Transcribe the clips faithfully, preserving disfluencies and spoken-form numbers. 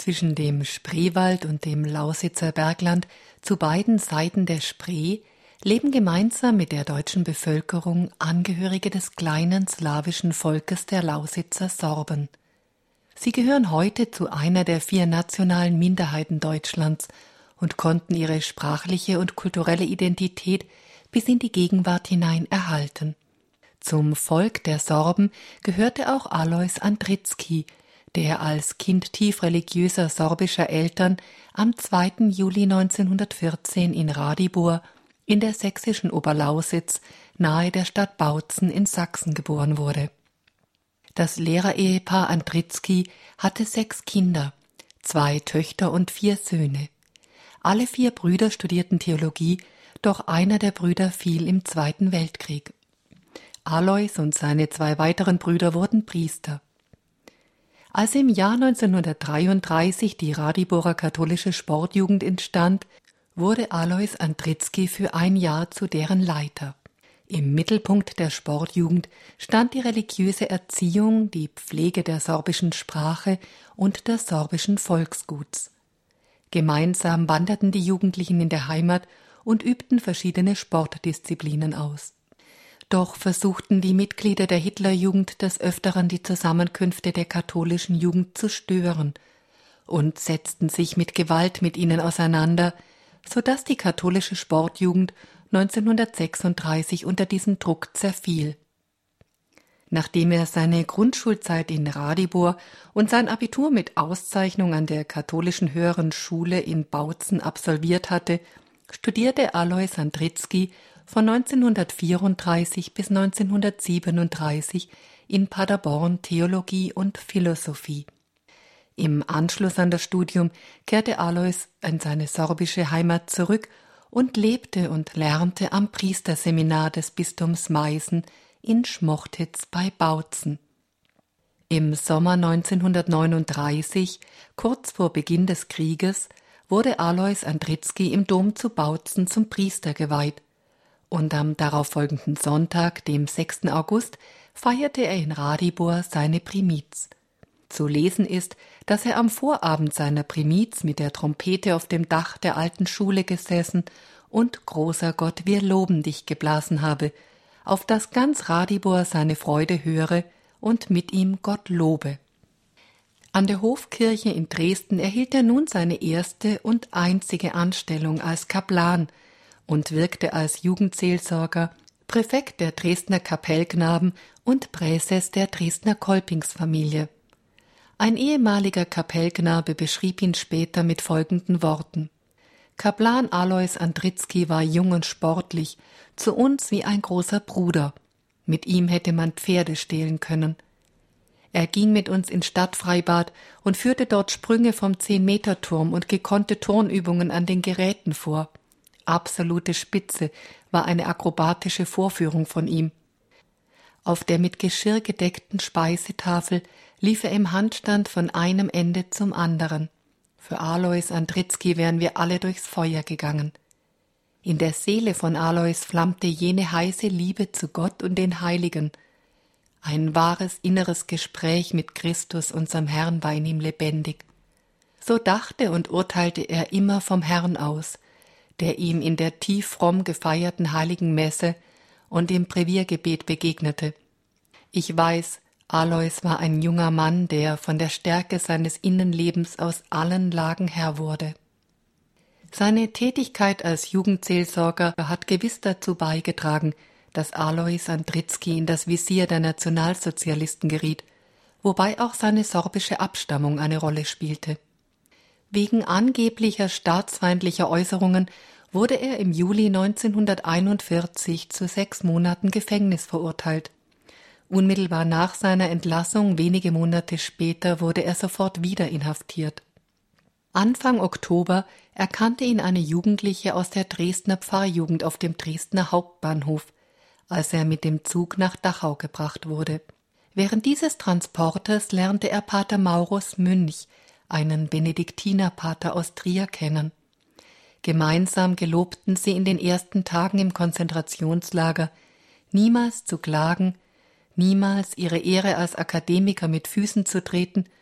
zwischen dem Spreewald und dem Lausitzer Bergland zu beiden Seiten der Spree leben gemeinsam mit der deutschen Bevölkerung Angehörige des kleinen slawischen Volkes der Lausitzer Sorben. Sie gehören heute zu einer der vier nationalen Minderheiten Deutschlands und konnten ihre sprachliche und kulturelle Identität bis in die Gegenwart hinein erhalten. Zum Volk der Sorben gehörte auch Alois Andritzky, der als Kind tief religiöser sorbischer Eltern am zweiten Juli neunzehnhundertvierzehn in Radibor in der sächsischen Oberlausitz nahe der Stadt Bautzen in Sachsen geboren wurde. Das Lehrerehepaar Andritzky hatte sechs Kinder, zwei Töchter und vier Söhne. Alle vier Brüder studierten Theologie, doch einer der Brüder fiel im Zweiten Weltkrieg. Alois und seine zwei weiteren Brüder wurden Priester. Als im Jahr neunzehnhundertdreiunddreißig die Radiborer katholische Sportjugend entstand, wurde Alois Andritzky für ein Jahr zu deren Leiter. Im Mittelpunkt der Sportjugend stand die religiöse Erziehung, die Pflege der sorbischen Sprache und des sorbischen Volksguts. Gemeinsam wanderten die Jugendlichen in der Heimat und übten verschiedene Sportdisziplinen aus. Doch versuchten die Mitglieder der Hitlerjugend des Öfteren die Zusammenkünfte der katholischen Jugend zu stören und setzten sich mit Gewalt mit ihnen auseinander, sodass die katholische Sportjugend neunzehnhundertsechsunddreißig unter diesem Druck zerfiel. Nachdem er seine Grundschulzeit in Radibor und sein Abitur mit Auszeichnung an der katholischen Höheren Schule in Bautzen absolviert hatte, studierte Alois Andritzky von neunzehnhundertvierunddreißig bis neunzehnhundertsiebenunddreißig in Paderborn Theologie und Philosophie. Im Anschluss an das Studium kehrte Alois in seine sorbische Heimat zurück und lebte und lernte am Priesterseminar des Bistums Meißen in Schmochtitz bei Bautzen. Im Sommer neunzehnhundertneununddreißig, kurz vor Beginn des Krieges, wurde Alois Andritzky im Dom zu Bautzen zum Priester geweiht, und am darauffolgenden Sonntag, dem sechsten August, feierte er in Radibor seine Primiz. Zu lesen ist, dass er am Vorabend seiner Primiz mit der Trompete auf dem Dach der alten Schule gesessen und »Großer Gott, wir loben dich« geblasen habe, auf das ganz Radibor seine Freude höre und mit ihm Gott lobe. An der Hofkirche in Dresden erhielt er nun seine erste und einzige Anstellung als Kaplan und wirkte als Jugendseelsorger, Präfekt der Dresdner Kapellknaben und Präses der Dresdner Kolpingsfamilie. Ein ehemaliger Kapellknabe beschrieb ihn später mit folgenden Worten: Kaplan Alois Andritzky war jung und sportlich, zu uns wie ein großer Bruder. Mit ihm hätte man Pferde stehlen können. Er ging mit uns ins Stadtfreibad und führte dort Sprünge vom Zehn-Meter-Turm und gekonnte Turnübungen an den Geräten vor. Absolute Spitze war eine akrobatische Vorführung von ihm. Auf der mit Geschirr gedeckten Speisetafel lief er im Handstand von einem Ende zum anderen. Für Alois Andritzky wären wir alle durchs Feuer gegangen. In der Seele von Alois flammte jene heiße Liebe zu Gott und den Heiligen. Ein wahres inneres Gespräch mit Christus, unserem Herrn, war in ihm lebendig. So dachte und urteilte er immer vom Herrn aus, der ihm in der tief fromm gefeierten heiligen Messe und im Breviergebet begegnete. Ich weiß, Alois war ein junger Mann, der von der Stärke seines Innenlebens aus allen Lagen Herr wurde. Seine Tätigkeit als Jugendseelsorger hat gewiss dazu beigetragen, dass Alois Andritzky in das Visier der Nationalsozialisten geriet, wobei auch seine sorbische Abstammung eine Rolle spielte. Wegen angeblicher staatsfeindlicher Äußerungen wurde er im Juli neunzehnhunderteinundvierzig zu sechs Monaten Gefängnis verurteilt. Unmittelbar nach seiner Entlassung, wenige Monate später, wurde er sofort wieder inhaftiert. Anfang Oktober erkannte ihn eine Jugendliche aus der Dresdner Pfarrjugend auf dem Dresdner Hauptbahnhof, als er mit dem Zug nach Dachau gebracht wurde. Während dieses Transportes lernte er Pater Maurus Münch, einen Benediktinerpater aus Trier, kennen. Gemeinsam gelobten sie in den ersten Tagen im Konzentrationslager, niemals zu klagen, niemals ihre Ehre als Akademiker mit Füßen zu treten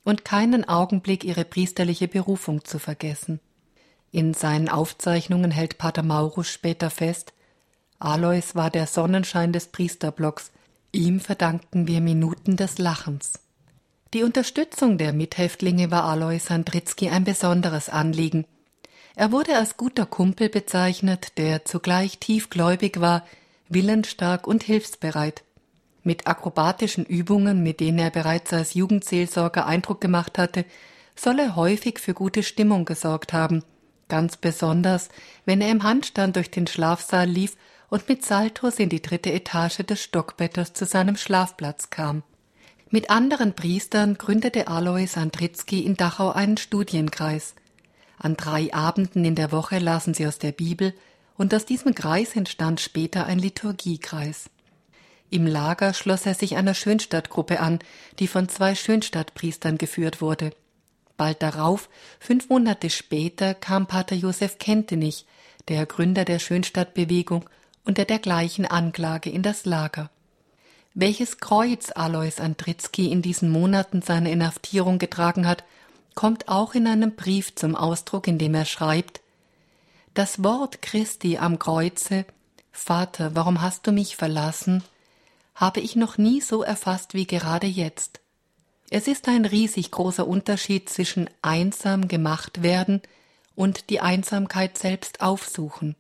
und keinen Augenblick ihre priesterliche Berufung zu vergessen. In seinen Aufzeichnungen hält Pater Maurus später fest: Alois war der Sonnenschein des Priesterblocks, ihm verdankten wir Minuten des Lachens. Die Unterstützung der Mithäftlinge war Alois Sandritzky ein besonderes Anliegen. Er wurde als guter Kumpel bezeichnet, der zugleich tiefgläubig war, willensstark und hilfsbereit. Mit akrobatischen Übungen, mit denen er bereits als Jugendseelsorger Eindruck gemacht hatte, soll er häufig für gute Stimmung gesorgt haben, ganz besonders, wenn er im Handstand durch den Schlafsaal lief und mit Saltos in die dritte Etage des Stockbettes zu seinem Schlafplatz kam. Mit anderen Priestern gründete Alois Sandritzky in Dachau einen Studienkreis. An drei Abenden in der Woche lasen sie aus der Bibel, und aus diesem Kreis entstand später ein Liturgiekreis. Im Lager schloss er sich einer Schönstadtgruppe an, die von zwei Schönstadtpriestern geführt wurde. Bald darauf, fünf Monate später, kam Pater Josef Kentenich, der Gründer der Schönstadtbewegung, unter der gleichen Anklage in das Lager. Welches Kreuz Alois Sandritzky in diesen Monaten seiner Inhaftierung getragen hat, kommt auch in einem Brief zum Ausdruck, in dem er schreibt: Das Wort Christi am Kreuze, Vater, warum hast du mich verlassen, habe ich noch nie so erfasst wie gerade jetzt. Es ist ein riesig großer Unterschied zwischen einsam gemacht werden und die Einsamkeit selbst aufsuchen.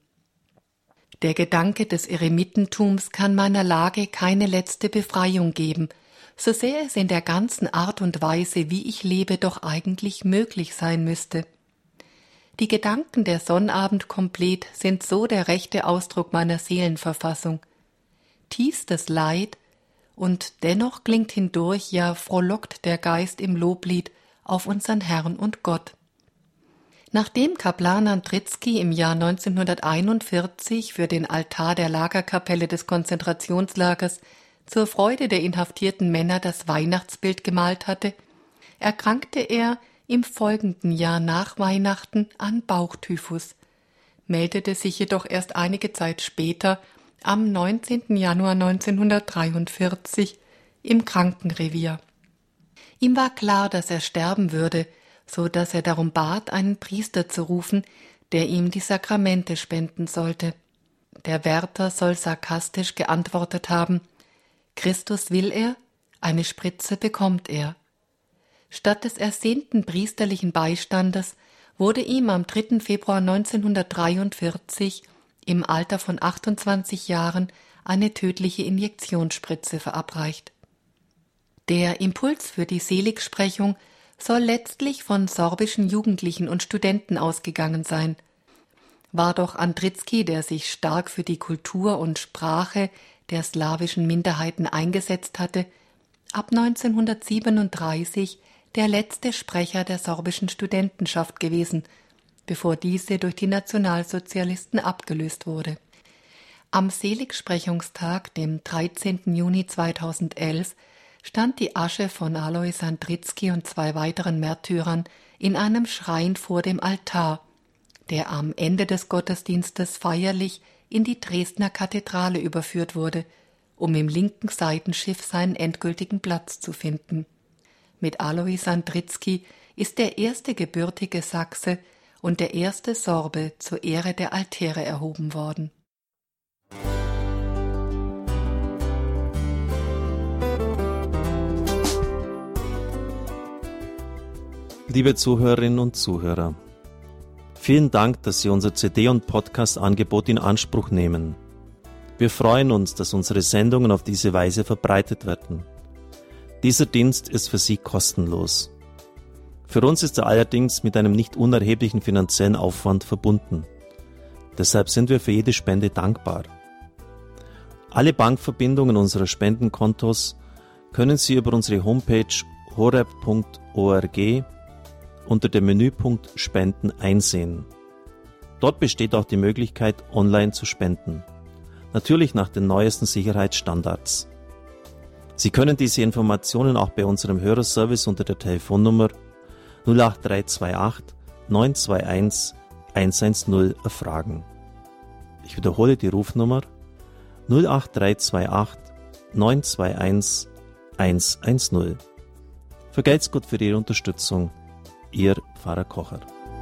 Der Gedanke des Eremitentums kann meiner Lage keine letzte Befreiung geben, so sehr es in der ganzen Art und Weise, wie ich lebe, doch eigentlich möglich sein müsste. Die Gedanken der Sonnabendkomplet sind so der rechte Ausdruck meiner Seelenverfassung. Tiefstes Leid, und dennoch klingt hindurch, ja frohlockt der Geist im Loblied auf unseren Herrn und Gott. Nachdem Kaplan Sandritzky im Jahr neunzehnhunderteinundvierzig für den Altar der Lagerkapelle des Konzentrationslagers zur Freude der inhaftierten Männer das Weihnachtsbild gemalt hatte, erkrankte er im folgenden Jahr nach Weihnachten an Bauchtyphus, meldete sich jedoch erst einige Zeit später, am neunzehnten Januar neunzehnhundertdreiundvierzig, im Krankenrevier. Ihm war klar, dass er sterben würde, so dass er darum bat, einen Priester zu rufen, der ihm die Sakramente spenden sollte. Der Wärter soll sarkastisch geantwortet haben: Christus will er, eine Spritze bekommt er. Statt des ersehnten priesterlichen Beistandes wurde ihm am dritten Februar neunzehnhundertdreiundvierzig im Alter von achtundzwanzig Jahren eine tödliche Injektionsspritze verabreicht. Der Impuls für die Seligsprechung soll letztlich von sorbischen Jugendlichen und Studenten ausgegangen sein. War doch Sandritzky, der sich stark für die Kultur und Sprache der slawischen Minderheiten eingesetzt hatte, ab neunzehnhundertsiebenunddreißig der letzte Sprecher der sorbischen Studentenschaft gewesen, bevor diese durch die Nationalsozialisten abgelöst wurde. Am Seligsprechungstag, dem dreizehnten Juni zweitausendelf, stand die Asche von Alois Sandritzky und zwei weiteren Märtyrern in einem Schrein vor dem Altar, der am Ende des Gottesdienstes feierlich in die Dresdner Kathedrale überführt wurde, um im linken Seitenschiff seinen endgültigen Platz zu finden. Mit Alois Sandritzky ist der erste gebürtige Sachse und der erste Sorbe zur Ehre der Altäre erhoben worden. Liebe Zuhörerinnen und Zuhörer, vielen Dank, dass Sie unser C D- und Podcast-Angebot in Anspruch nehmen. Wir freuen uns, dass unsere Sendungen auf diese Weise verbreitet werden. Dieser Dienst ist für Sie kostenlos. Für uns ist er allerdings mit einem nicht unerheblichen finanziellen Aufwand verbunden. Deshalb sind wir für jede Spende dankbar. Alle Bankverbindungen unserer Spendenkontos können Sie über unsere Homepage horeb punkt org unter dem Menüpunkt Spenden einsehen. Dort besteht auch die Möglichkeit, online zu spenden. Natürlich nach den neuesten Sicherheitsstandards. Sie können diese Informationen auch bei unserem Hörerservice unter der Telefonnummer null acht drei zwei acht neun zwei eins eins eins null erfragen. Ich wiederhole die Rufnummer null acht drei zwei acht neun zwei eins eins eins null. Vergelt's Gott für Ihre Unterstützung. Ihr Pfarrer Kocher.